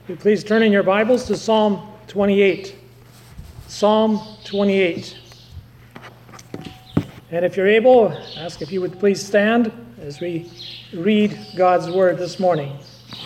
Will you please turn in your Bibles to Psalm 28. Psalm 28. And if you're able, ask if you would please stand as we read God's Word this morning.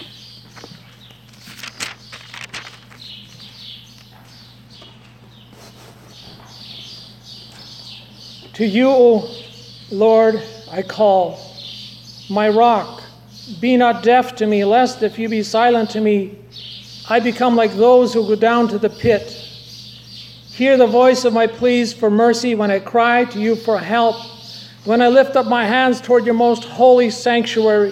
To you, O Lord, I call, my rock. Be not deaf to me, lest if you be silent to me, I become like those who go down to the pit. Hear the voice of my pleas for mercy when I cry to you for help, when I lift up my hands toward your most holy sanctuary.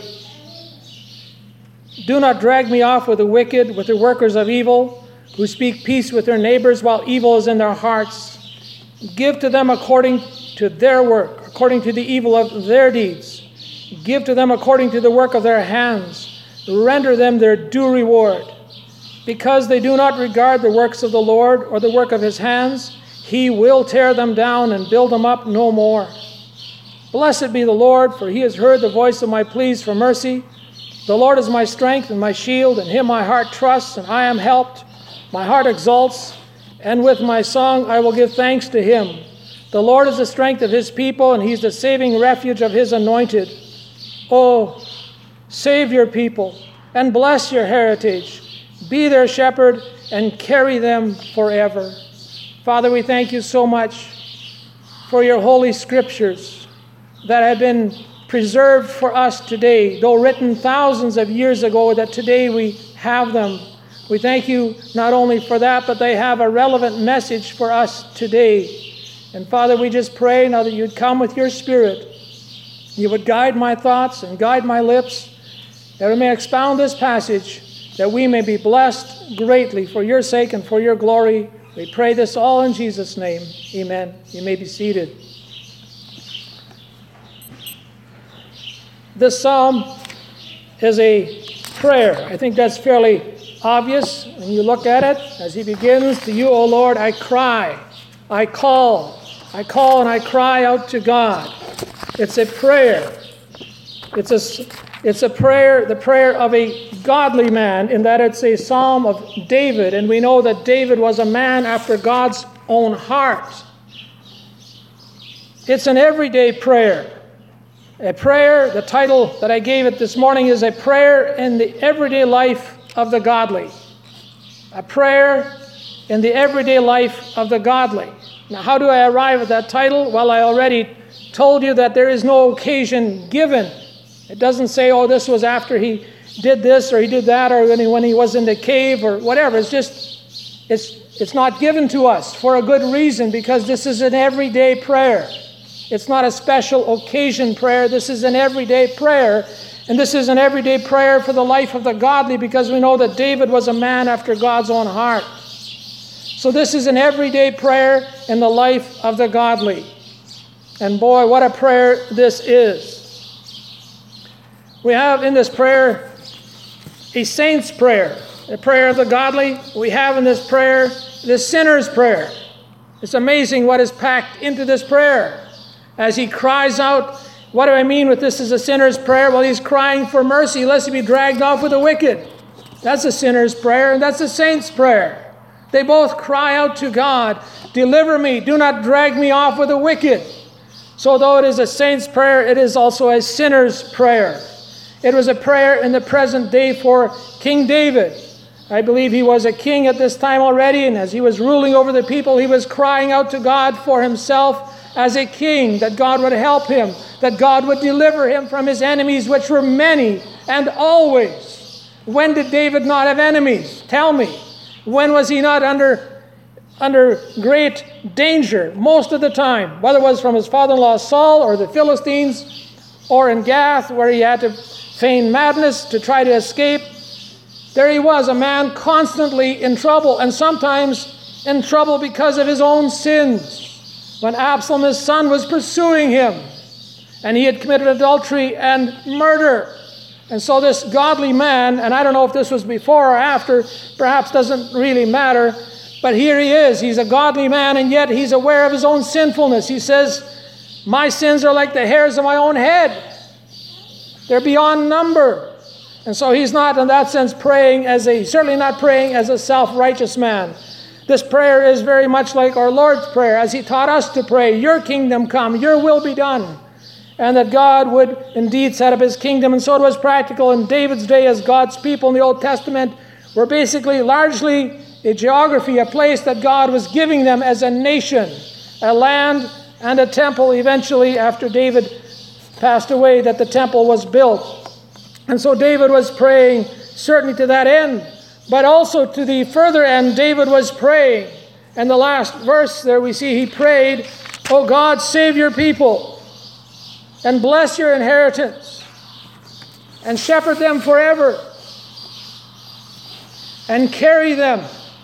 Do not drag me off with the wicked, with the workers of evil, who speak peace with their neighbors while evil is in their hearts. Give to them according to their work, according to the evil of their deeds. Give to them according to the work of their hands. Render them their due reward. Because they do not regard the works of the Lord or the work of his hands, he will tear them down and build them up no more. Blessed be the Lord, for he has heard the voice of my pleas for mercy. The Lord is my strength and my shield, in him my heart trusts, and I am helped. My heart exalts, and with my song I will give thanks to him. The Lord is the strength of his people, and he's the saving refuge of his anointed. Oh, save your people, and bless your heritage. Be their shepherd, and carry them forever. Father, we thank you so much for your holy scriptures that have been preserved for us today, though written thousands of years ago, that today we have them. We thank you not only for that, but they have a relevant message for us today. And Father, we just pray now that you'd come with your Spirit. You would guide my thoughts and guide my lips, that we may expound this passage, that we may be blessed greatly for your sake and for your glory. We pray this all in Jesus' name. Amen. You may be seated. This psalm is a prayer. I think that's fairly obvious when you look at it. As he begins, to you, O Lord, I cry, I call, and I cry out to God. It's a prayer. It's a prayer, the prayer of a godly man, in that it's a psalm of David, and we know that David was a man after God's own heart. It's an everyday prayer. A prayer, the title that I gave it this morning is a prayer in the everyday life of the godly. A prayer in the everyday life of the godly. Now, how do I arrive at that title? Well, I already told you that there is no occasion given. It doesn't say, oh, this was after he did this or he did that, or when he was in the cave or whatever. It's just, it's not given to us for a good reason, because this is an everyday prayer. It's not a special occasion prayer. This is an everyday prayer. And this is an everyday prayer for the life of the godly, because we know that David was a man after God's own heart. So this is an everyday prayer in the life of the godly. And boy, what a prayer this is. We have in this prayer a saint's prayer, a prayer of the godly. We have in this prayer the sinner's prayer. It's amazing what is packed into this prayer. As he cries out, what do I mean with this is a sinner's prayer? Well, he's crying for mercy, lest he be dragged off with the wicked. That's a sinner's prayer, and that's a saint's prayer. They both cry out to God, deliver me, do not drag me off with the wicked. So though it is a saint's prayer, it is also a sinner's prayer. It was a prayer in the present day for King David. I believe he was a king at this time already, and as he was ruling over the people, he was crying out to God for himself as a king, that God would help him, that God would deliver him from his enemies, which were many and always. When did David not have enemies? Tell me. When was he not under great danger? Most of the time, whether it was from his father-in-law Saul or the Philistines, or in Gath, where he had to feign madness to try to escape. There he was, a man constantly in trouble, and sometimes in trouble because of his own sins. When Absalom, his son, was pursuing him, and he had committed adultery and murder. And so this godly man, and I don't know if this was before or after, perhaps doesn't really matter, but here he is. He's a godly man, and yet he's aware of his own sinfulness. He says, my sins are like the hairs of my own head. They're beyond number. And so he's not in that sense certainly not praying as a self-righteous man. This prayer is very much like our Lord's Prayer, as he taught us to pray, your kingdom come, your will be done. And that God would indeed set up his kingdom. And so it was practical in David's day, as God's people in the Old Testament were basically largely a geography, a place that God was giving them as a nation, a land and a temple eventually after David passed away, that the temple was built. And so David was praying certainly to that end, but also to the further end, David was praying. And the last verse there we see he prayed, "O God, save your people and bless your inheritance and shepherd them forever and carry them."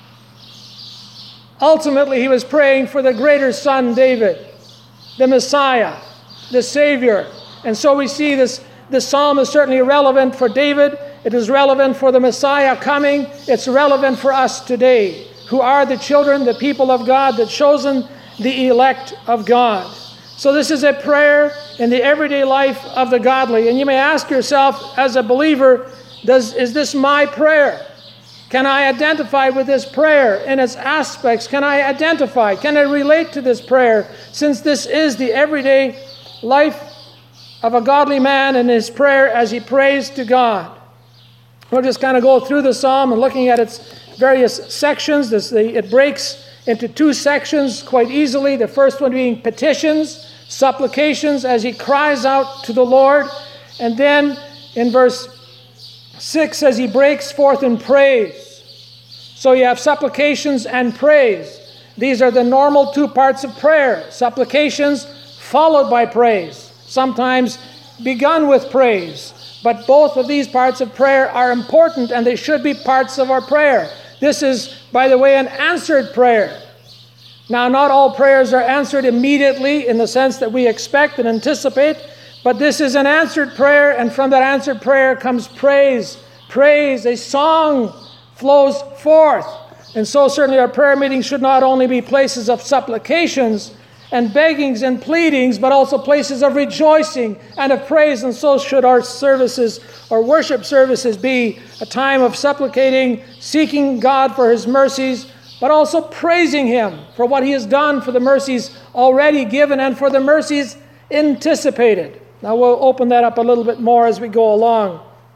Ultimately, he was praying for the greater son, David, the Messiah, the Savior. And so we see this psalm is certainly relevant for David. It is relevant for the Messiah coming. It's relevant for us today, who are the children, the people of God, the chosen, the elect of God. So this is a prayer in the everyday life of the godly. And you may ask yourself, as a believer, is this my prayer? Can I identify with this prayer in its aspects? Can I relate to this prayer, since this is the everyday life of a godly man in his prayer as he prays to God? We'll just kind of go through the psalm and looking at its various sections. It breaks into two sections quite easily. The first one being petitions, supplications, as he cries out to the Lord. And then in verse 6, as he breaks forth in praise. So you have supplications and praise. These are the normal two parts of prayer. Supplications followed by praise. Sometimes begun with praise. But both of these parts of prayer are important, and they should be parts of our prayer. This is, by the way, an answered prayer. Now, not all prayers are answered immediately in the sense that we expect and anticipate, but this is an answered prayer, and from that answered prayer comes praise. Praise, a song flows forth. And so certainly our prayer meetings should not only be places of supplications and beggings and pleadings, but also places of rejoicing and of praise. And so should our services, our worship services, be a time of supplicating, seeking God for his mercies, but also praising him for what he has done, for the mercies already given, and for the mercies anticipated. Now we'll open that up a little bit more as we go along.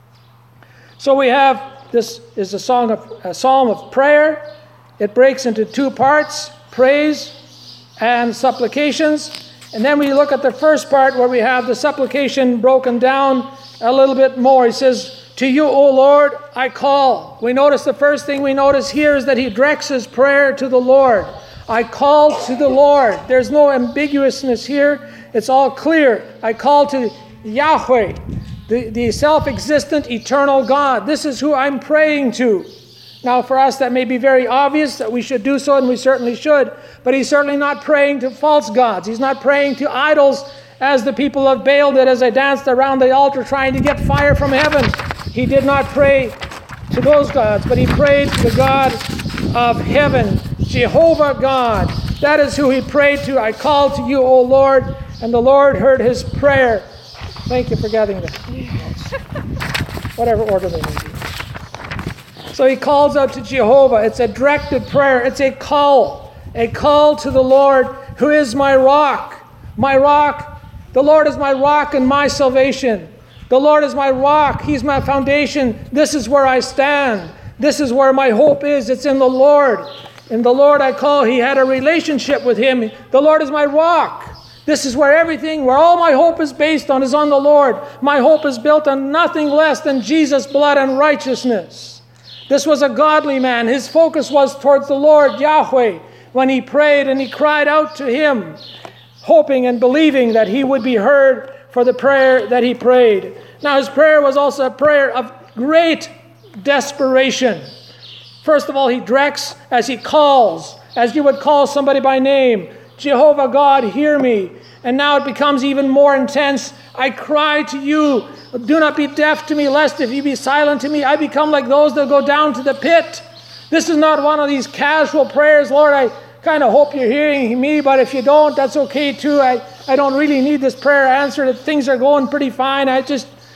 So we have, this is a psalm of prayer. It breaks into two parts, praise and supplications. And then we look at the first part where we have the supplication broken down a little bit more. He says, "To you, O Lord, I call." We notice the first thing we notice here is that he directs his prayer to the Lord. I call to the Lord. There's no ambiguousness here. It's all clear. I call to Yahweh, the self-existent, eternal God. This is who I'm praying to. Now, for us, that may be very obvious that we should do so, and we certainly should. But he's certainly not praying to false gods. He's not praying to idols as the people of Baal did as they danced around the altar trying to get fire from heaven. He did not pray to those gods, but he prayed to the God of heaven, Jehovah God. That is who he prayed to. I call to you, O Lord, and the Lord heard his prayer. Thank you for gathering that. Whatever order they may be. So he calls out to Jehovah. It's a directed prayer. It's a call to the Lord, who is my rock. My rock. The Lord is my rock and my salvation. The Lord is my rock. He's my foundation. This is where I stand. This is where my hope is. It's in the Lord. In the Lord I call. He had a relationship with him. The Lord is my rock. This is where where all my hope is based on, is on the Lord. My hope is built on nothing less than Jesus' blood and righteousness. This was a godly man. His focus was towards the Lord, Yahweh, when he prayed and he cried out to him, hoping and believing that he would be heard for the prayer that he prayed. Now, his prayer was also a prayer of great desperation. First of all, he directs as he calls, as you would call somebody by name. Jehovah God, hear me. And now it becomes even more intense. I cry to you. Do not be deaf to me, lest if you be silent to me, I become like those that go down to the pit. This is not one of these casual prayers. Lord, I kind of hope you're hearing me, but if you don't, that's okay too. I don't really need this prayer answered. Things are going pretty fine.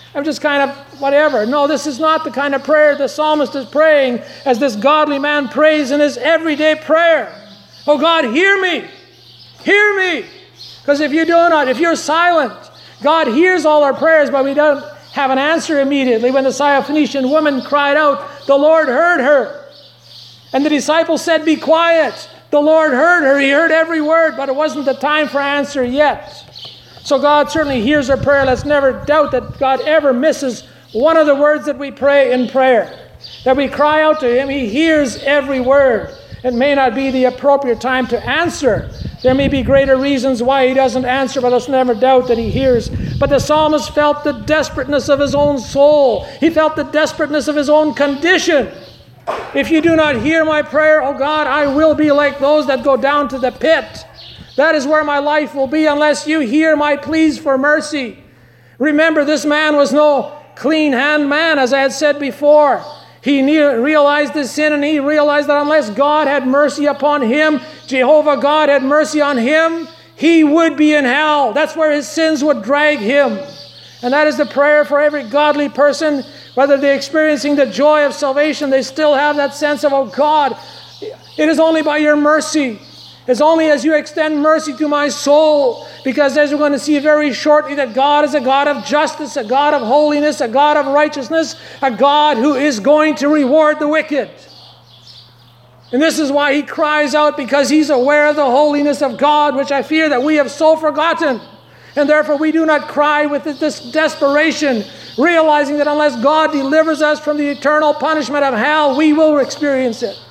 I'm just kind of whatever. No, this is not the kind of prayer the psalmist is praying as this godly man prays in his everyday prayer. Oh God, hear me. Hear me. Because if you're silent, God hears all our prayers, but we don't have an answer immediately. When the Syrophoenician woman cried out, the Lord heard her. And the disciples said, be quiet. The Lord heard her. He heard every word, but it wasn't the time for answer yet. So God certainly hears our prayer. Let's never doubt that God ever misses one of the words that we pray in prayer. That we cry out to Him. He hears every word. It may not be the appropriate time to answer. There may be greater reasons why He doesn't answer, but let's never doubt that He hears. But the psalmist felt the desperateness of his own soul. He felt the desperateness of his own condition. If you do not hear my prayer, O God, I will be like those that go down to the pit. That is where my life will be unless you hear my pleas for mercy. Remember, this man was no clean-handed man, as I had said before. He realized his sin, and he realized that unless God had mercy upon him, Jehovah God had mercy on him, he would be in hell. That's where his sins would drag him. And that is the prayer for every godly person. Whether they're experiencing the joy of salvation, they still have that sense of, oh God, it is only by your mercy. It's only as you extend mercy to my soul. Because as we're going to see very shortly, that God is a God of justice, a God of holiness, a God of righteousness, a God who is going to reward the wicked. And this is why he cries out, because he's aware of the holiness of God, which I fear that we have so forgotten. And therefore we do not cry with this desperation, realizing that unless God delivers us from the eternal punishment of hell, we will experience it.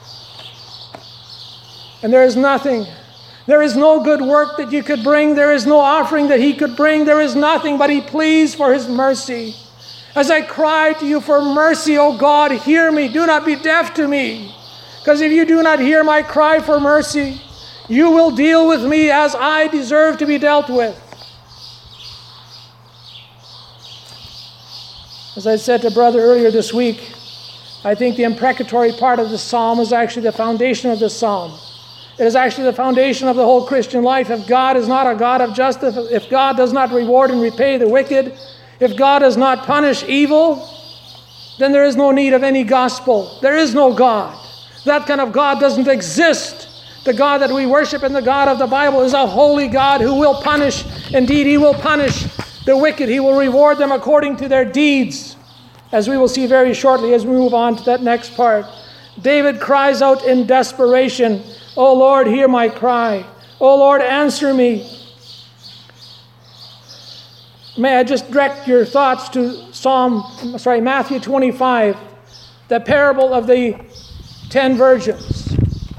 And there is nothing. There is no good work that you could bring. There is no offering that he could bring. There is nothing, but he pleads for his mercy. As I cry to you for mercy, O God, hear me. Do not be deaf to me. Because if you do not hear my cry for mercy, you will deal with me as I deserve to be dealt with. As I said to Brother earlier this week, I think the imprecatory part of the psalm is actually the foundation of the psalm. It is actually the foundation of the whole Christian life. If God is not a God of justice, if God does not reward and repay the wicked, if God does not punish evil, then there is no need of any gospel. There is no God. That kind of God doesn't exist. The God that we worship and the God of the Bible is a holy God who will punish. Indeed, He will punish the wicked. He will reward them according to their deeds, as we will see very shortly as we move on to that next part. David cries out in desperation, "O Lord, hear my cry. O Lord, answer me." May I just direct your thoughts to Matthew 25, the parable of the 10 virgins.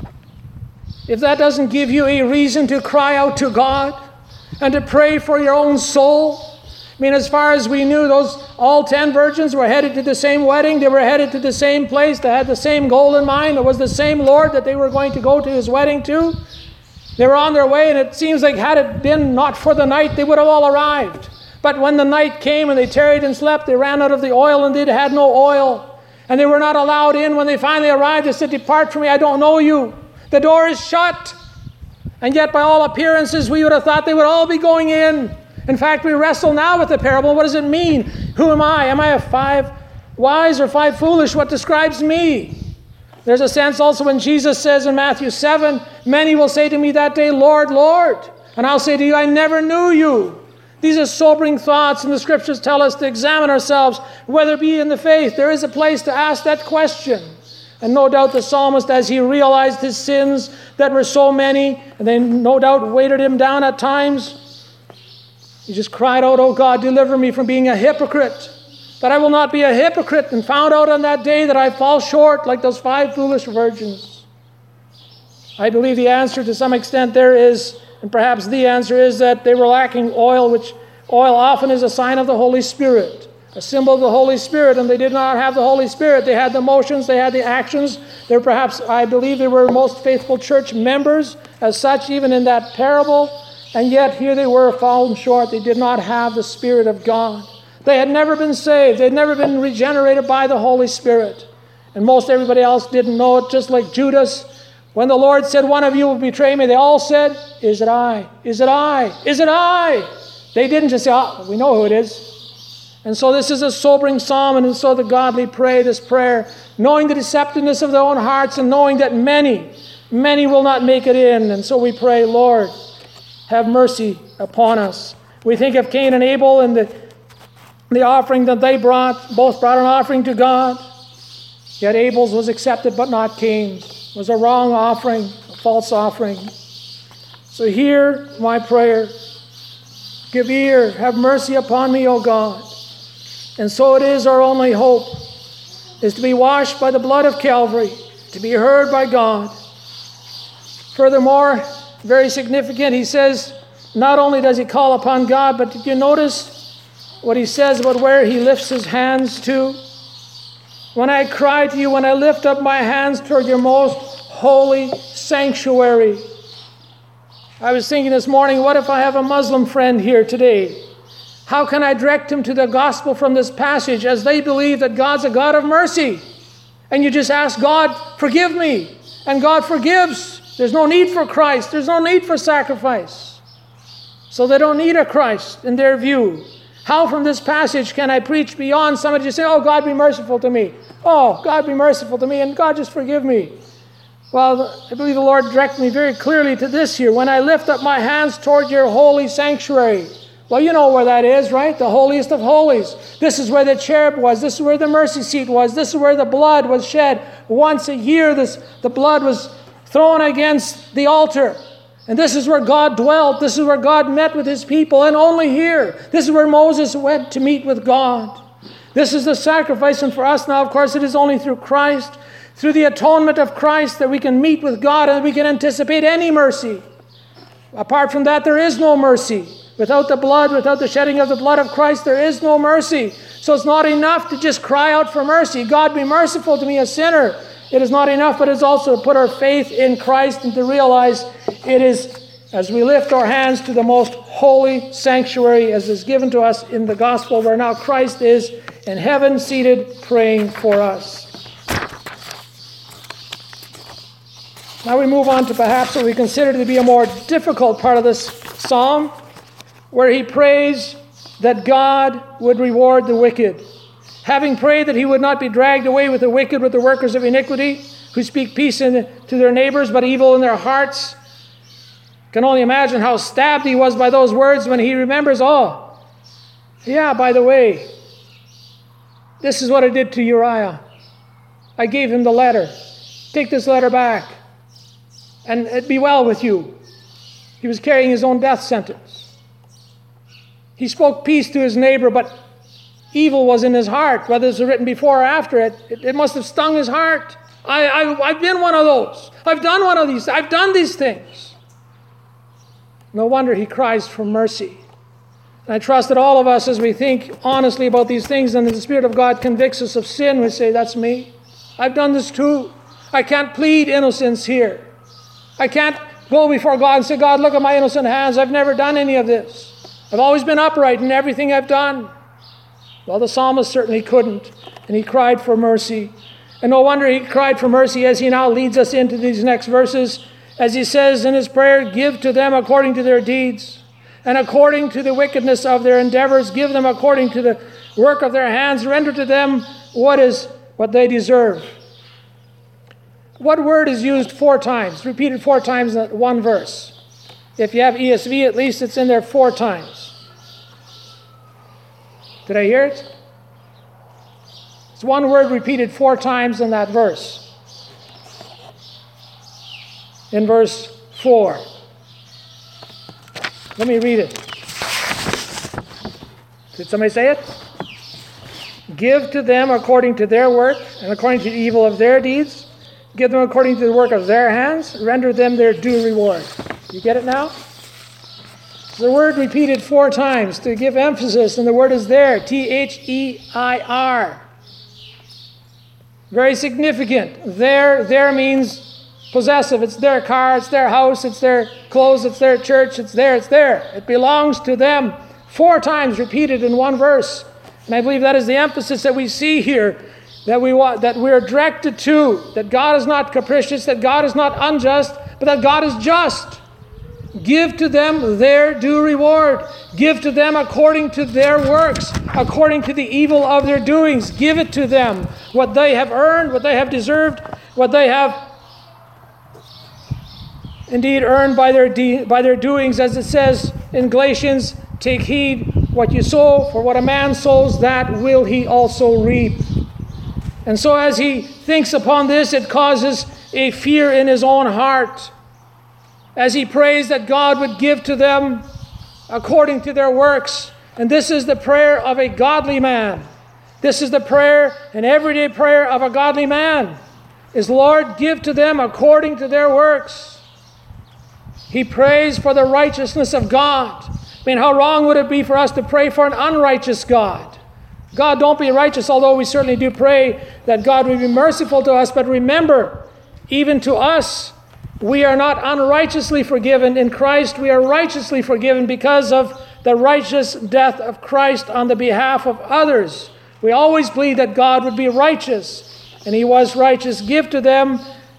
If that doesn't give you a reason to cry out to God and to pray for your own soul, I mean, as far as we knew, all 10 virgins were headed to the same wedding. They were headed to the same place. They had the same goal in mind. It was the same Lord that they were going to go to His wedding to. They were on their way, and it seems like had it been not for the night, they would have all arrived. But when the night came and they tarried and slept, they ran out of the oil and they had no oil. And they were not allowed in. When they finally arrived, they said, "Depart from me, I don't know you. The door is shut." And yet, by all appearances, we would have thought they would all be going in. In fact, we wrestle now with the parable. What does it mean? Who am I? Am I a 5 wise or 5 foolish? What describes me? There's a sense also when Jesus says in Matthew 7, "Many will say to me that day, Lord, Lord. And I'll say to you, I never knew you." These are sobering thoughts, and the Scriptures tell us to examine ourselves, whether it be in the faith. There is a place to ask that question. And no doubt the psalmist, as he realized his sins that were so many, and they no doubt weighted him down at times, he just cried out, "Oh God, deliver me from being a hypocrite, that I will not be a hypocrite and found out on that day that I fall short like those 5 foolish virgins." I believe the answer to some extent there is, and perhaps the answer is, that they were lacking oil, which oil often is a sign of the Holy Spirit, a symbol of the Holy Spirit, and they did not have the Holy Spirit. They had the motions, they had the actions. They were perhaps, I believe they were most faithful church members as such, even in that parable. And yet here they were fallen short. They did not have the Spirit of God. They had never been saved. They had never been regenerated by the Holy Spirit. And most everybody else didn't know it, just like Judas. When the Lord said, "One of you will betray me," they all said, "Is it I? Is it I? Is it I?" They didn't just say, "Oh, we know who it is." And so this is a sobering psalm, and so the godly pray this prayer, knowing the deceptiveness of their own hearts and knowing that many will not make it in. And so we pray, Lord, have mercy upon us. We think of Cain and Abel and the offering that they brought. Both brought an offering to God. Yet Abel's was accepted, but not Cain's. It was a wrong offering, a false offering. So hear my prayer. Give ear. Have mercy upon me, O God. And so it is our only hope, is to be washed by the blood of Calvary, to be heard by God. Furthermore, very significant, he says, not only does he call upon God, but did you notice what he says about where he lifts his hands to? When I cry to you, when I lift up my hands toward your most holy sanctuary. I was thinking this morning, what if I have a Muslim friend here today? How can I direct him to the gospel from this passage as they believe that God's a God of mercy? And you just ask God, forgive me. And God forgives. There's no need for Christ. There's no need for sacrifice. So they don't need a Christ in their view. How from this passage can I preach beyond somebody just saying, oh, God be merciful to me. Oh, God be merciful to me and God just forgive me. Well, I believe the Lord directed me very clearly to this here. When I lift up my hands toward your holy sanctuary. Well, you know where that is, right? The holiest of holies. This is where the cherub was. This is where the mercy seat was. This is where the blood was shed. Once a year, the blood was thrown against the altar. And this is where God dwelt. This is where God met with his people, and only here. This is where Moses went to meet with God. This is the sacrifice, and for us now, of course, it is only through Christ, through the atonement of Christ, that we can meet with God and we can anticipate any mercy. Apart from that, there is no mercy. Without the blood, without the shedding of the blood of Christ, there is no mercy. So it's not enough to just cry out for mercy. God be merciful to me, a sinner. It is not enough, but it's also to put our faith in Christ and to realize it is as we lift our hands to the most holy sanctuary as is given to us in the gospel, where now Christ is in heaven seated praying for us. Now we move on to perhaps what we consider to be a more difficult part of this psalm, where he prays that God would reward the wicked. Having prayed that he would not be dragged away with the wicked, with the workers of iniquity, who speak peace to their neighbors, but evil in their hearts. Can only imagine how stabbed he was by those words when he remembers, oh, yeah, by the way, this is what I did to Uriah. I gave him the letter. Take this letter back, and it be well with you. He was carrying his own death sentence. He spoke peace to his neighbor, but evil was in his heart. Whether it's written before or after it must have stung his heart. I've been one of those. I've done one of these. I've done these things. No wonder he cries for mercy. And I trust that all of us, as we think honestly about these things and the Spirit of God convicts us of sin, we say, that's me. I've done this too. I can't plead innocence here. I can't go before God and say, God, look at my innocent hands. I've never done any of this. I've always been upright in everything I've done. Well, the psalmist certainly couldn't, and he cried for mercy. And no wonder he cried for mercy as he now leads us into these next verses, as he says in his prayer, give to them according to their deeds, and according to the wickedness of their endeavors, give them according to the work of their hands, render to them what they deserve. What word is used 4 times, repeated 4 times in one verse? If you have ESV, at least it's in there 4 times. Did I hear it? It's one word repeated 4 times in that verse. In verse 4. Let me read it. Did somebody say it? Give to them according to their work and according to the evil of their deeds. Give them according to the work of their hands. Render them their due reward. You get it now? The word repeated 4 times to give emphasis, and the word is there, T-H-E-I-R. Very significant. There means possessive. It's their car, it's their house, it's their clothes, it's their church, it's there. It belongs to them. 4 times repeated in one verse. And I believe that is the emphasis that we see here, that we are directed to, that God is not capricious, that God is not unjust, but that God is just. Give to them their due reward. Give to them according to their works, according to the evil of their doings. Give it to them, what they have earned, what they have deserved, what they have indeed earned by their doings, as it says in Galatians, take heed what you sow, for what a man sows, that will he also reap. And so as he thinks upon this, it causes a fear in his own heart. As he prays that God would give to them according to their works. And this is the prayer of a godly man. This is the prayer, an everyday prayer of a godly man, is, Lord, give to them according to their works. He prays for the righteousness of God. I mean, how wrong would it be for us to pray for an unrighteous God? God, don't be righteous, although we certainly do pray that God would be merciful to us. But remember, even to us, we are not unrighteously forgiven. In Christ, we are righteously forgiven because of the righteous death of Christ on the behalf of others. We always plead that God would be righteous, and he was righteous. Give to them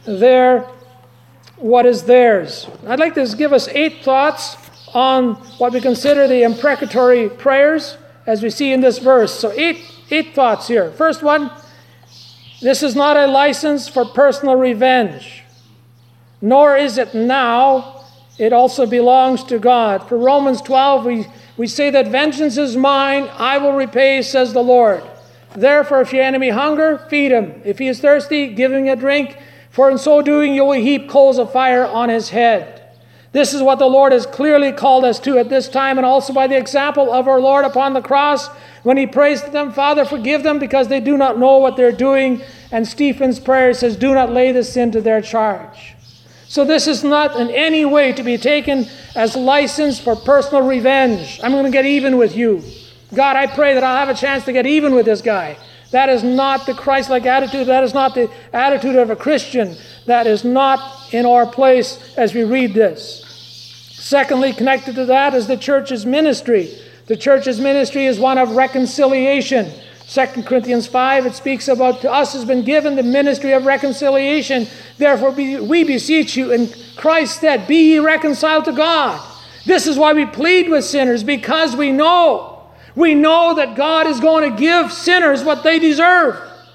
what is theirs. I'd like to give us 8 thoughts on what we consider the imprecatory prayers as we see in this verse. So 8 thoughts here. First one, this is not a license for personal revenge. Nor is it now, it also belongs to God. For Romans 12, we say that vengeance is mine, I will repay, says the Lord. Therefore, if your enemy hunger, feed him. If he is thirsty, give him a drink, for in so doing you will heap coals of fire on his head. This is what the Lord has clearly called us to at this time, and also by the example of our Lord upon the cross, when he prays to them, Father, forgive them, because they do not know what they're doing. And Stephen's prayer says, do not lay the sin to their charge. So this is not in any way to be taken as license for personal revenge. I'm going to get even with you. God, I pray that I'll have a chance to get even with this guy. That is not the Christ-like attitude. That is not the attitude of a Christian. That is not in our place as we read this. Secondly, connected to that is the church's ministry. The church's ministry is one of reconciliation. 2 Corinthians 5, it speaks about, to us has been given the ministry of reconciliation. Therefore, we beseech you in Christ's stead, be ye reconciled to God. This is why we plead with sinners, because we know that God is going to give sinners what they deserve.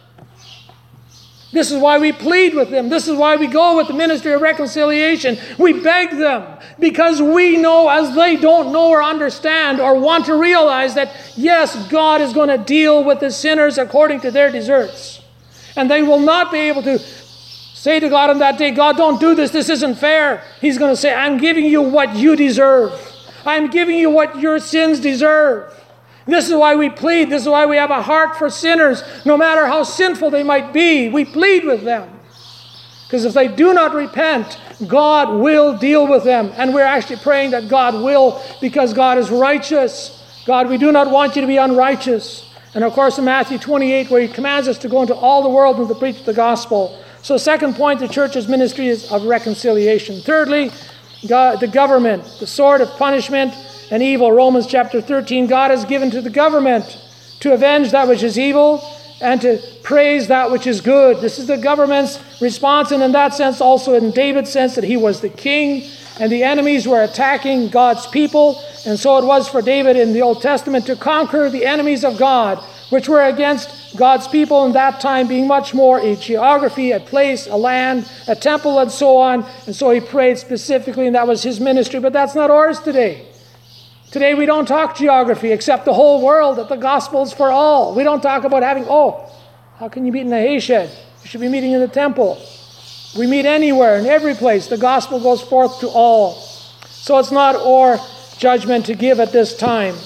This is why we plead with them. This is why we go with the ministry of reconciliation. We beg them because we know, as they don't know or understand or want to realize, that yes, God is going to deal with the sinners according to their deserts. And they will not be able to say to God on that day, God, don't do this. This isn't fair. He's going to say, I'm giving you what you deserve. I'm giving you what your sins deserve. This is why we plead. This is why we have a heart for sinners, no matter how sinful they might be. We plead with them. Because if they do not repent, God will deal with them. And we're actually praying that God will, because God is righteous. God, we do not want you to be unrighteous. And of course in Matthew 28, where he commands us to go into all the world and to preach the gospel. So second point, the church's ministry is of reconciliation. Thirdly, the government, the sword of punishment and evil. Romans chapter 13, God has given to the government to avenge that which is evil and to praise that which is good. This is the government's response, and in that sense also in David's sense that he was the king and the enemies were attacking God's people. And so it was for David in the Old Testament to conquer the enemies of God, which were against God's people in that time, being much more a geography, a place, a land, a temple, and so on. And so he prayed specifically, and that was his ministry. But that's not ours today. Today we don't talk geography, except the whole world, that the gospel is for all. We don't talk about having, how can you meet in a hay shed? You should be meeting in the temple. We meet anywhere, in every place. The gospel goes forth to all. So it's not our judgment to give at this time.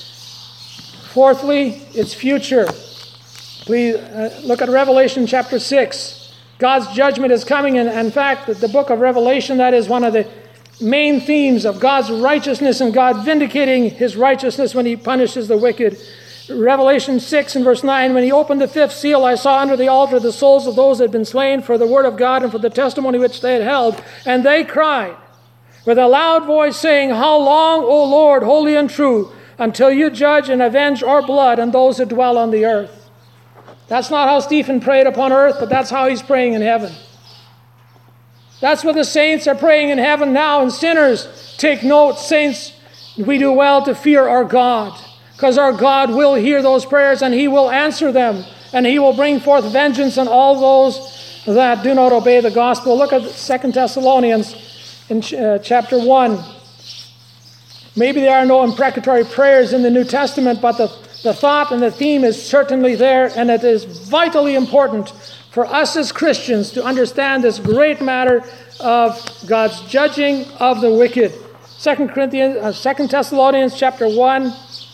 Fourthly, its future. Please look at Revelation chapter 6. God's judgment is coming, and in fact, the book of Revelation, that is one of the main themes of God's righteousness and God vindicating his righteousness when he punishes the wicked. Revelation 6 and verse 9, when he opened the fifth seal, I saw under the altar the souls of those that had been slain for the word of God and for the testimony which they had held. And they cried with a loud voice, saying, How long, O Lord, holy and true, until you judge and avenge our blood and those who dwell on the earth? That's not how Stephen prayed upon earth, but that's how he's praying in heaven. That's what the saints are praying in heaven now. And sinners, take note, saints, we do well to fear our God, because our God will hear those prayers and He will answer them, and He will bring forth vengeance on all those that do not obey the gospel. Look at 2 Thessalonians in chapter 1. Maybe there are no imprecatory prayers in the New Testament, but the thought and the theme is certainly there, and it is vitally important for us as Christians to understand this great matter of God's judging of the wicked. 2 Thessalonians chapter 1,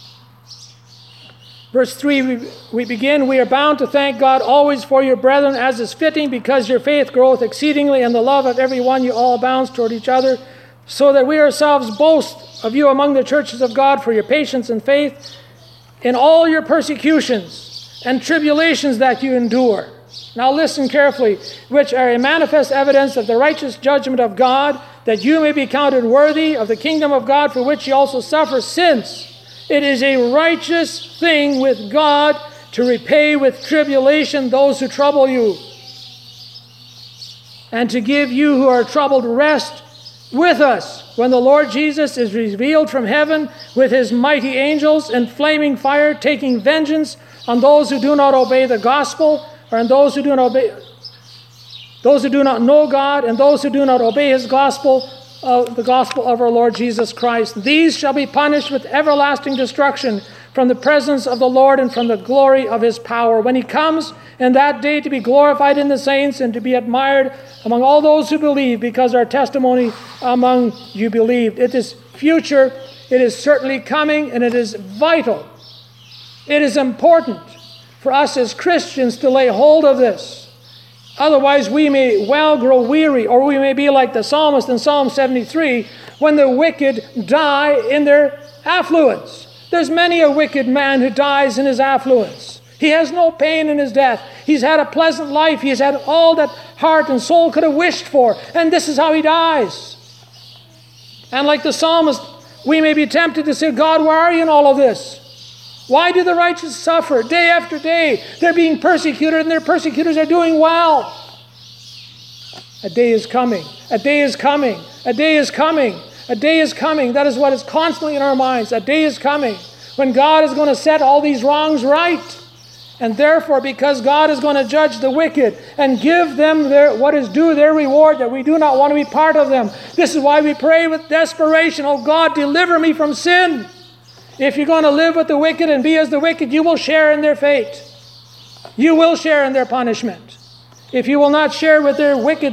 verse 3, we begin, "We are bound to thank God always for your brethren, as is fitting, because your faith groweth exceedingly, and the love of every one you all abounds toward each other, so that we ourselves boast of you among the churches of God for your patience and faith in all your persecutions and tribulations that you endure." Now listen carefully, "which are a manifest evidence of the righteous judgment of God, that you may be counted worthy of the kingdom of God, for which you also suffer, since it is a righteous thing with God to repay with tribulation those who trouble you, and to give you who are troubled rest with us when the Lord Jesus is revealed from heaven with his mighty angels in flaming fire, taking vengeance on those who do not obey the gospel, or on those who do not know God, and those who do not obey his gospel, the gospel of our Lord Jesus Christ. These shall be punished with everlasting destruction from the presence of the Lord and from the glory of his power, when he comes in that day to be glorified in the saints and to be admired among all those who believe, because our testimony among you believed." It is future, it is certainly coming, and it is vital. It is important for us as Christians to lay hold of this. Otherwise, we may well grow weary, or we may be like the psalmist in Psalm 73, when the wicked die in their affluence. There's many a wicked man who dies in his affluence. He has no pain in his death. He's had a pleasant life. He's had all that heart and soul could have wished for, and this is how he dies. And like the psalmist, we may be tempted to say, "God, where are you in all of this? Why do the righteous suffer day after day? They're being persecuted, and their persecutors are doing well." A day is coming. A day is coming. A day is coming. A day is coming. That is what is constantly in our minds. A day is coming when God is going to set all these wrongs right. And therefore, because God is going to judge the wicked and give them what is due, their reward, that we do not want to be part of them. This is why we pray with desperation, "Oh God, deliver me from sin." If you're going to live with the wicked and be as the wicked, you will share in their fate. You will share in their punishment. If you will not share with their wicked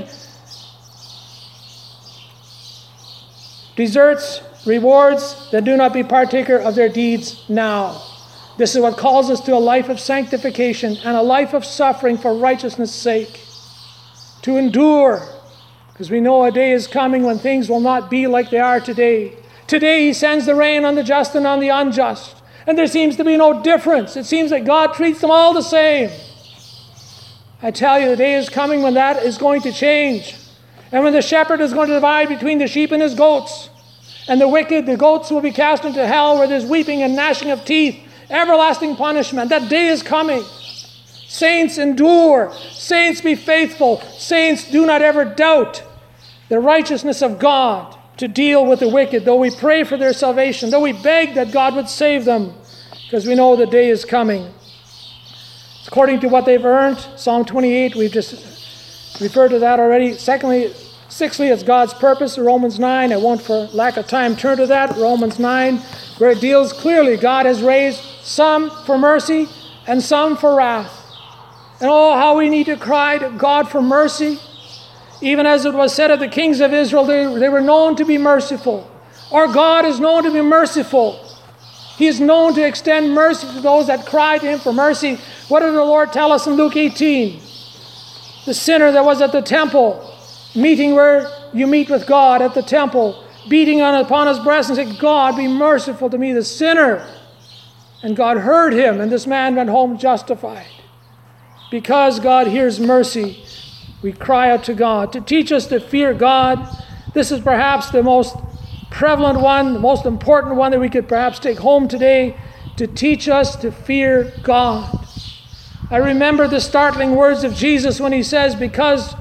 deserts, rewards, then do not be partaker of their deeds now. This is what calls us to a life of sanctification and a life of suffering for righteousness' sake. To endure, because we know a day is coming when things will not be like they are today. Today he sends the rain on the just and on the unjust, and there seems to be no difference. It seems that God treats them all the same. I tell you, the day is coming when that is going to change, and when the shepherd is going to divide between the sheep and his goats, and the goats will be cast into hell, where there's weeping and gnashing of teeth, everlasting punishment. That day is coming. Saints, endure. Saints, be faithful. Saints, do not ever doubt the righteousness of God to deal with the wicked, though we pray for their salvation, though we beg that God would save them, because we know the day is coming. According to what they've earned, Psalm 28, we've just referred to that already. Sixthly, it's God's purpose, Romans 9. I won't, for lack of time, turn to that, Romans 9, where it deals clearly. God has raised some for mercy and some for wrath. And oh, how we need to cry to God for mercy. Even as it was said of the kings of Israel, they were known to be merciful. Our God is known to be merciful. He is known to extend mercy to those that cry to him for mercy. What did the Lord tell us in Luke 18? The sinner that was at the temple, meeting where you meet with God at the temple, beating upon his breast and said, "God, be merciful to me, the sinner." And God heard him, and this man went home justified. Because God hears mercy, we cry out to God to teach us to fear God. This is perhaps the most prevalent one, the most important one that we could perhaps take home today, to teach us to fear God. I remember the startling words of Jesus when he says, "Because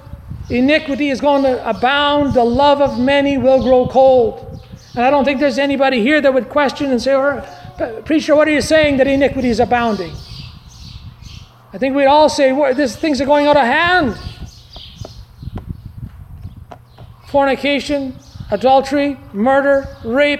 Iniquity is going to abound. The love of many will grow cold. And I don't think there's anybody here that would question and say, preacher, what are you saying that iniquity is abounding? I think we'd all say, things are going out of hand. Fornication, adultery, murder, rape,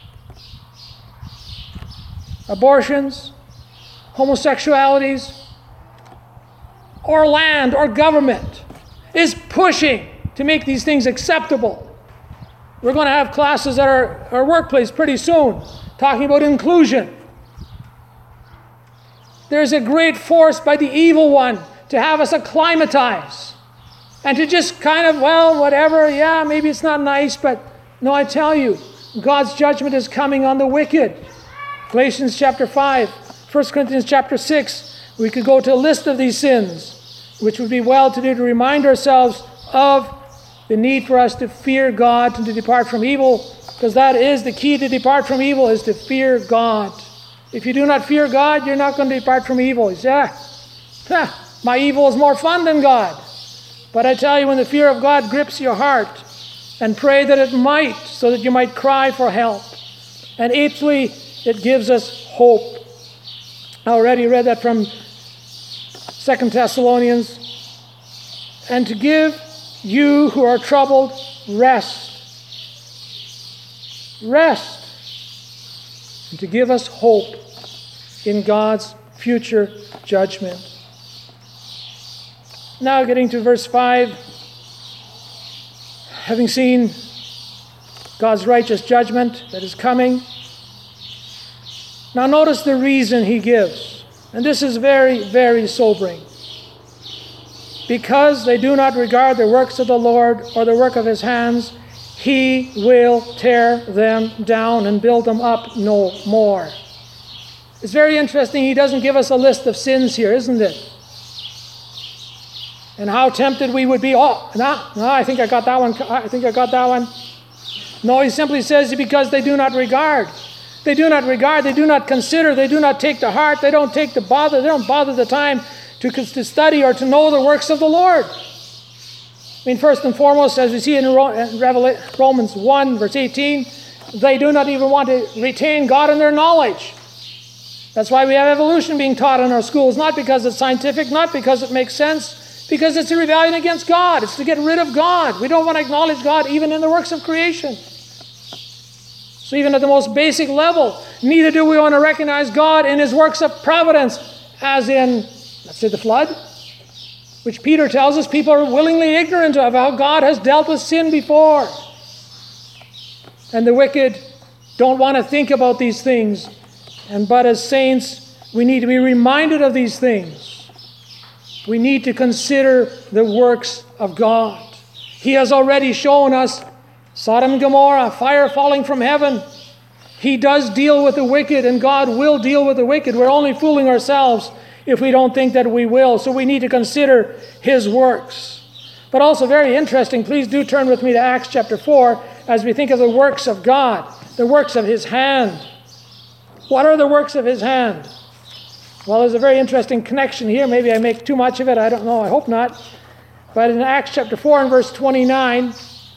abortions, homosexualities, or land or government is pushing to make these things acceptable. We're going to have classes at our workplace pretty soon talking about inclusion. There's a great force by the evil one to have us acclimatize and to just kind of, whatever, yeah, maybe it's not nice, but no, I tell you, God's judgment is coming on the wicked. Galatians chapter 5, 1 Corinthians chapter 6, we could go to a list of these sins, which would be well to do to remind ourselves of the need for us to fear God and to depart from evil, because that is the key to depart from evil, is to fear God. If you do not fear God, you're not going to depart from evil. You say, my evil is more fun than God. But I tell you, when the fear of God grips your heart, and pray that it might, so that you might cry for help. And eighthly, it gives us hope. I already read that from 2 Thessalonians. And to give you who are troubled rest. Rest. And to give us hope in God's future judgment. Now getting to verse 5. Having seen God's righteous judgment that is coming. Now notice the reason he gives. And this is very, very sobering. Because they do not regard the works of the Lord or the work of his hands, he will tear them down and build them up no more. It's very interesting. He doesn't give us a list of sins here, isn't it? And how tempted we would be. I think I got that one. No, he simply says because they do not regard. They do not regard, they do not consider, they do not take to heart, they don't bother the time to study or to know the works of the Lord. I mean, first and foremost, as we see in Romans 1, verse 18, they do not even want to retain God in their knowledge. That's why we have evolution being taught in our schools, not because it's scientific, not because it makes sense, because it's a rebellion against God. It's to get rid of God. We don't want to acknowledge God even in the works of creation. So even at the most basic level, neither do we want to recognize God in his works of providence, as in, let's say, the flood, which Peter tells us people are willingly ignorant of how God has dealt with sin before. And the wicked don't want to think about these things. But as saints, we need to be reminded of these things. We need to consider the works of God. He has already shown us Sodom and Gomorrah, fire falling from heaven. He does deal with the wicked, and God will deal with the wicked. We're only fooling ourselves if we don't think that we will. So we need to consider his works. But also very interesting, please do turn with me to Acts chapter 4 as we think of the works of God, the works of his hand. What are the works of his hand? Well, there's a very interesting connection here. Maybe I make too much of it. I don't know. I hope not. But in Acts chapter 4 and verse 28,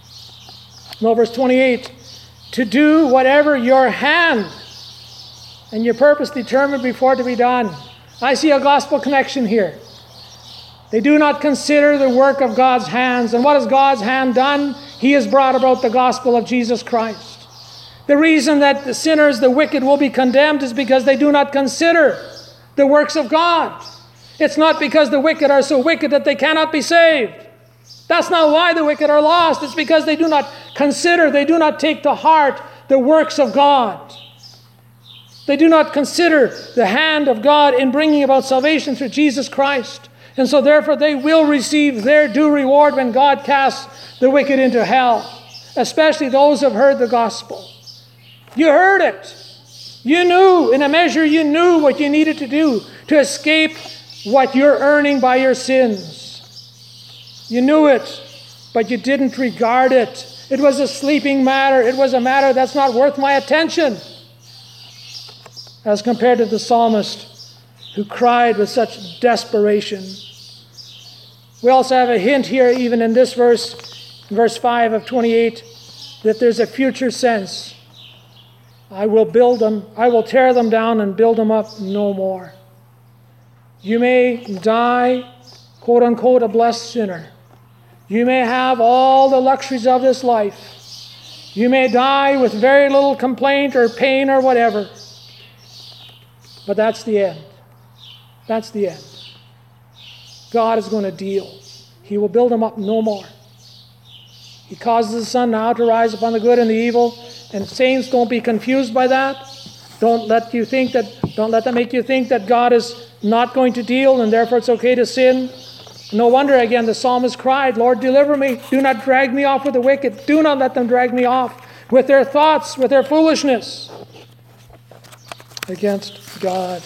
to do whatever your hand and your purpose determined before to be done. I see a gospel connection here. They do not consider the work of God's hands. And what has God's hand done? He has brought about the gospel of Jesus Christ. The reason that the sinners, the wicked, will be condemned is because they do not consider the works of God. It's not because the wicked are so wicked that they cannot be saved. That's not why the wicked are lost. It's because they do not consider, they do not take to heart the works of God. They do not consider the hand of God in bringing about salvation through Jesus Christ. And so therefore they will receive their due reward when God casts the wicked into hell, especially those who have heard the gospel. You heard it. You knew, in a measure, you knew what you needed to do to escape what you're earning by your sins. You knew it, but you didn't regard it. It was a sleeping matter. It was a matter that's not worth my attention. As compared to the psalmist who cried with such desperation. We also have a hint here, even in this verse, verse 5 of 28, that there's a future sense. I will build them, I will tear them down and build them up no more. You may die, quote unquote, a blessed sinner. You may have all the luxuries of this life. You may die with very little complaint or pain or whatever. But that's the end. That's the end. God is going to deal. He will build them up no more. He causes the sun now to rise upon the good and the evil. And saints, don't be confused by that. Don't let that make you think that God is not going to deal and therefore it's okay to sin. No wonder, again, the psalmist cried, Lord, deliver me. Do not drag me off with the wicked. Do not let them drag me off with their thoughts, with their foolishness against God.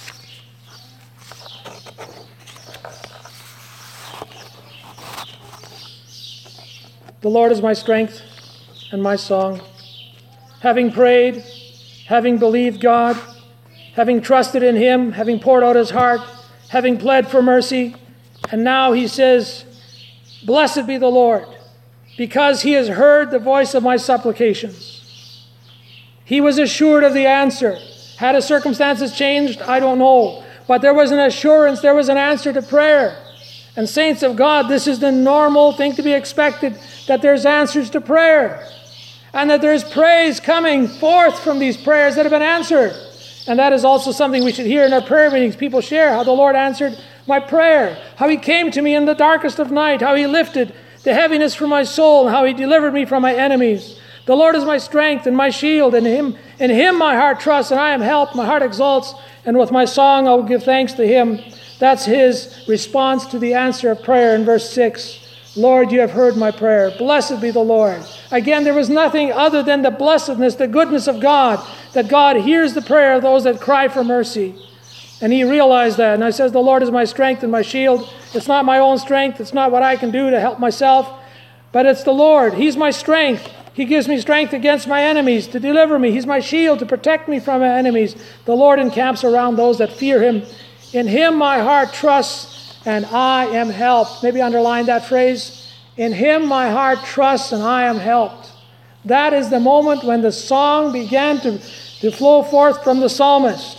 The Lord is my strength and my song. Having prayed, having believed God, having trusted in Him, having poured out his heart, having pled for mercy, and now he says, blessed be the Lord, because He has heard the voice of my supplications. He was assured of the answer. Had his circumstances changed? I don't know. But there was an assurance, there was an answer to prayer. And saints of God, this is the normal thing to be expected, that there's answers to prayer. And that there's praise coming forth from these prayers that have been answered. And that is also something we should hear in our prayer meetings. People share how the Lord answered my prayer, how He came to me in the darkest of night, how He lifted the heaviness from my soul, and how He delivered me from my enemies. The Lord is my strength and my shield, and in Him my heart trusts, and I am helped. My heart exalts, and with my song I will give thanks to Him. That's his response to the answer of prayer in verse 6. Lord, you have heard my prayer. Blessed be the Lord. Again, there was nothing other than the blessedness, the goodness of God, that God hears the prayer of those that cry for mercy. And he realized that. And I says, the Lord is my strength and my shield. It's not my own strength. It's not what I can do to help myself. But it's the Lord. He's my strength. He gives me strength against my enemies to deliver me. He's my shield to protect me from my enemies. The Lord encamps around those that fear Him. In Him my heart trusts, and I am helped. Maybe underline that phrase. In Him my heart trusts, and I am helped. That is the moment when the song began to flow forth from the psalmist.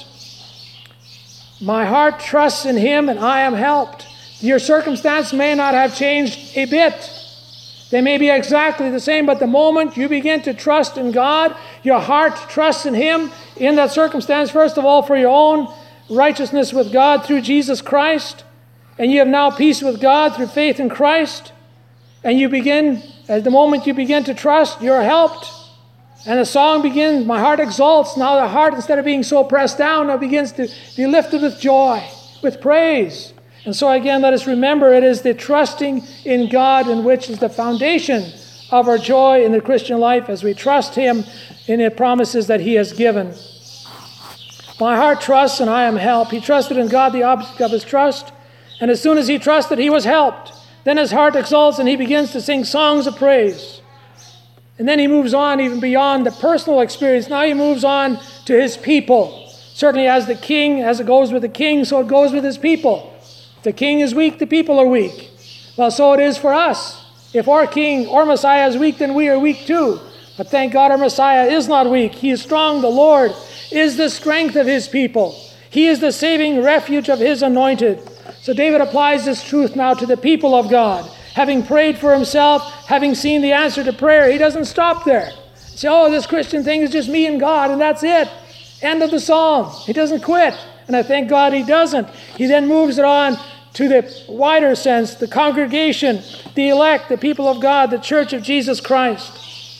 My heart trusts in Him, and I am helped. Your circumstance may not have changed a bit. They may be exactly the same, but the moment you begin to trust in God, your heart trusts in Him in that circumstance, first of all, for your own righteousness with God through Jesus Christ, and you have now peace with God through faith in Christ, and you begin, at the moment you begin to trust, you're helped. And the song begins, my heart exalts. Now the heart, instead of being so pressed down, now begins to be lifted with joy, with praise. And so again, let us remember it is the trusting in God in which is the foundation of our joy in the Christian life as we trust Him in the promises that He has given. My heart trusts and I am helped. He trusted in God, the object of his trust. And as soon as he trusted, he was helped. Then his heart exalts and he begins to sing songs of praise. And then he moves on even beyond the personal experience. Now he moves on to his people. Certainly as the king, as it goes with the king, so it goes with his people. If the king is weak, the people are weak. Well, so it is for us. If our king or Messiah is weak, then we are weak too. But thank God our Messiah is not weak. He is strong. The Lord is the strength of his people. He is the saving refuge of his anointed. So David applies this truth now to the people of God. Having prayed for himself, having seen the answer to prayer, he doesn't stop there. Say, oh, this Christian thing is just me and God, and that's it. End of the psalm. He doesn't quit. And I thank God he doesn't. He then moves it on to the wider sense, the congregation, the elect, the people of God, the church of Jesus Christ.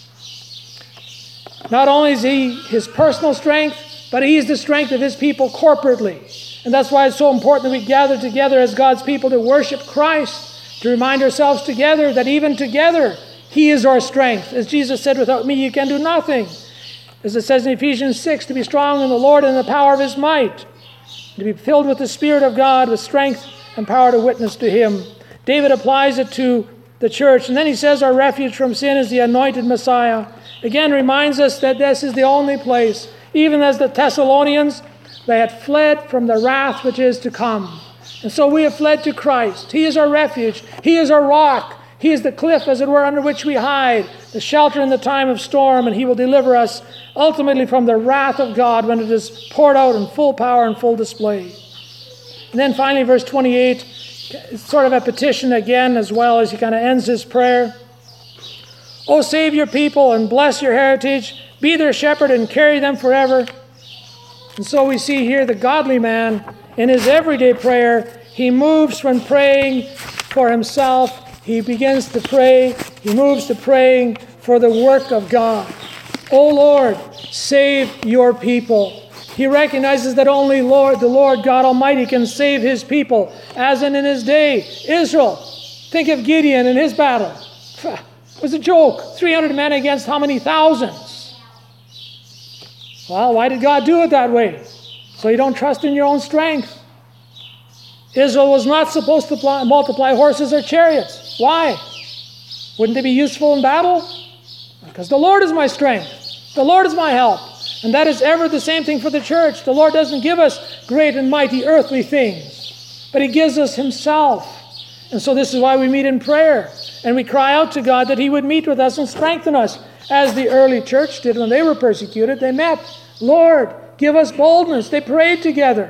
Not only is he his personal strength, but he is the strength of his people corporately. And that's why it's so important that we gather together as God's people to worship Christ, to remind ourselves together that even together, he is our strength. As Jesus said, without me you can do nothing. As it says in Ephesians 6, to be strong in the Lord and the power of his might, to be filled with the Spirit of God, with strength and power to witness to him. David applies it to the church. And then he says our refuge from sin is the anointed Messiah. Again, reminds us that this is the only place. Even as the Thessalonians, they had fled from the wrath which is to come. And so we have fled to Christ. He is our refuge. He is our rock. He is the cliff, as it were, under which we hide, the shelter in the time of storm, and He will deliver us ultimately from the wrath of God when it is poured out in full power and full display. And then finally, verse 28, it's sort of a petition again, as well as he kind of ends his prayer. "O save your people and bless your heritage. Be their shepherd and carry them forever." And so we see here the godly man, in his everyday prayer, he moves from praying for himself. He begins to pray. He moves to praying for the work of God. "O Lord, save your people." He recognizes that only the Lord God Almighty can save His people, as in His day, Israel. Think of Gideon and his battle. It was a joke. 300 men against how many thousands? Well, why did God do it that way? So you don't trust in your own strength. Israel was not supposed to multiply horses or chariots. Why? Wouldn't they be useful in battle? Because the Lord is my strength. The Lord is my help. And that is ever the same thing for the church. The Lord doesn't give us great and mighty earthly things, but He gives us Himself. And so this is why we meet in prayer. And we cry out to God that He would meet with us and strengthen us, as the early church did when they were persecuted. They met, "Lord, give us boldness." They prayed together.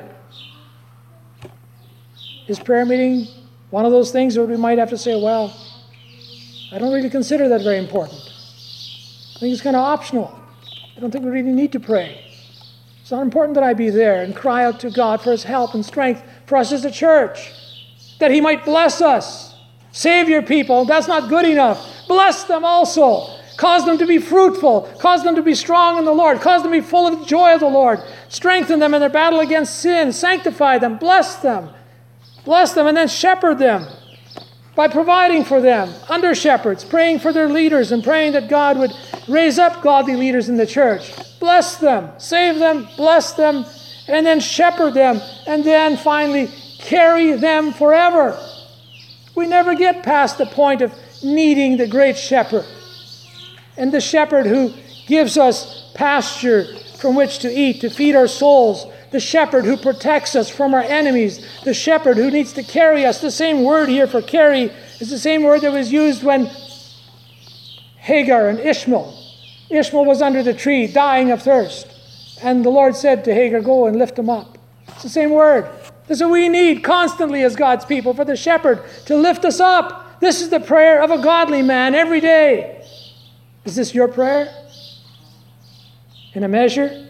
Is prayer meeting one of those things where we might have to say, well, I don't really consider that very important. I think it's kind of optional. I don't think we really need to pray. It's not important that I be there and cry out to God for His help and strength for us as a church, that He might bless us. Save your people. That's not good enough. Bless them also. Cause them to be fruitful. Cause them to be strong in the Lord. Cause them to be full of the joy of the Lord. Strengthen them in their battle against sin. Sanctify them. Bless them. Bless them and then shepherd them by providing for them, under shepherds, praying for their leaders and praying that God would raise up godly leaders in the church. Bless them, save them, bless them, and then shepherd them, and then finally carry them forever. We never get past the point of needing the great shepherd, and the shepherd who gives us pasture from which to eat, to feed our souls, the shepherd who protects us from our enemies, the shepherd who needs to carry us. The same word here for carry is the same word that was used when Hagar and Ishmael was under the tree dying of thirst. And the Lord said to Hagar, "Go and lift him up." It's the same word. This is what we need constantly as God's people, for the shepherd to lift us up. This is the prayer of a godly man every day. Is this your prayer? In a measure?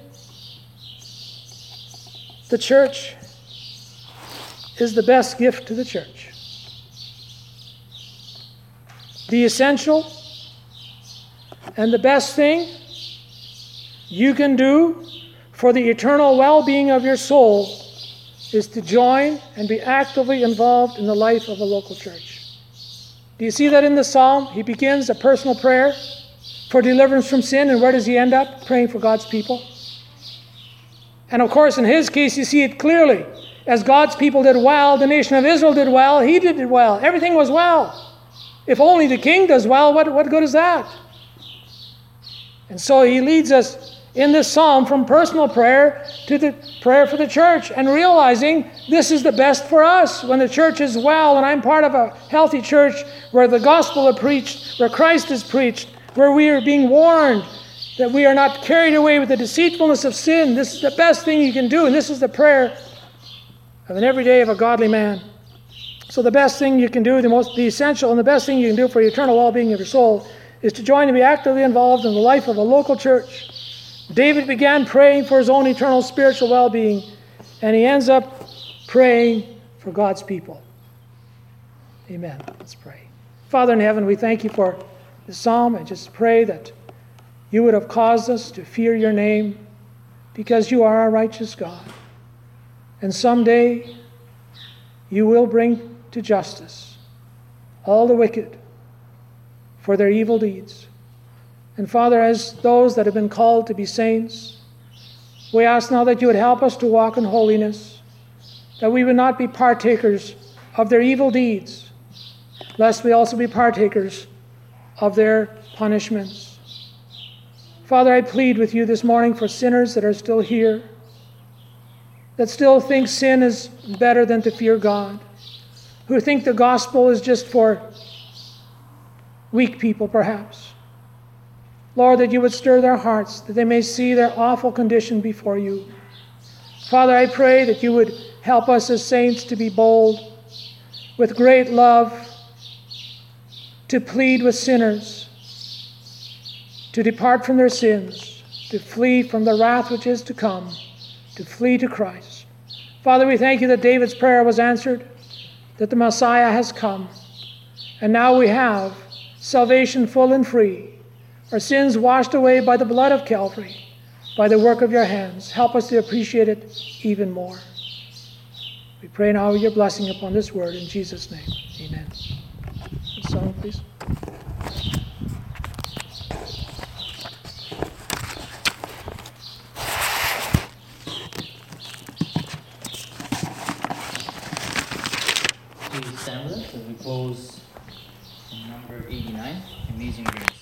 The church is the best gift to the church. The essential and the best thing you can do for the eternal well-being of your soul is to join and be actively involved in the life of a local church. Do you see that in the psalm? He begins a personal prayer for deliverance from sin, and where does he end up? Praying for God's people. And of course, in his case, you see it clearly. As God's people did well, the nation of Israel did well, he did it well. Everything was well. If only the king does well, what good is that? And so he leads us in this psalm from personal prayer to the prayer for the church, and realizing this is the best for us. When the church is well, and I'm part of a healthy church where the gospel is preached, where Christ is preached, where we are being warned that we are not carried away with the deceitfulness of sin. This is the best thing you can do, and this is the prayer of an everyday of a godly man. So the best thing you can do, the essential and the best thing you can do for the eternal well-being of your soul is to join and be actively involved in the life of a local church. David began praying for his own eternal spiritual well-being, and he ends up praying for God's people. Amen. Let's pray. Father in heaven, we thank you for this psalm. I just pray that you would have caused us to fear your name, because you are our righteous God. And someday you will bring to justice all the wicked for their evil deeds. And Father, as those that have been called to be saints, we ask now that you would help us to walk in holiness, that we would not be partakers of their evil deeds, lest we also be partakers of their punishments. Father, I plead with you this morning for sinners that are still here, that still think sin is better than to fear God, who think the gospel is just for weak people perhaps. Lord, that you would stir their hearts, that they may see their awful condition before you. Father, I pray that you would help us as saints to be bold, with great love, to plead with sinners, to depart from their sins, to flee from the wrath which is to come, to flee to Christ. Father, we thank you that David's prayer was answered, that the Messiah has come, and now we have salvation full and free, our sins washed away by the blood of Calvary, by the work of your hands. Help us to appreciate it even more. We pray now your blessing upon this word in Jesus' name. Amen. The song, please. Please stand with us as we close number 89, Amazing Grace.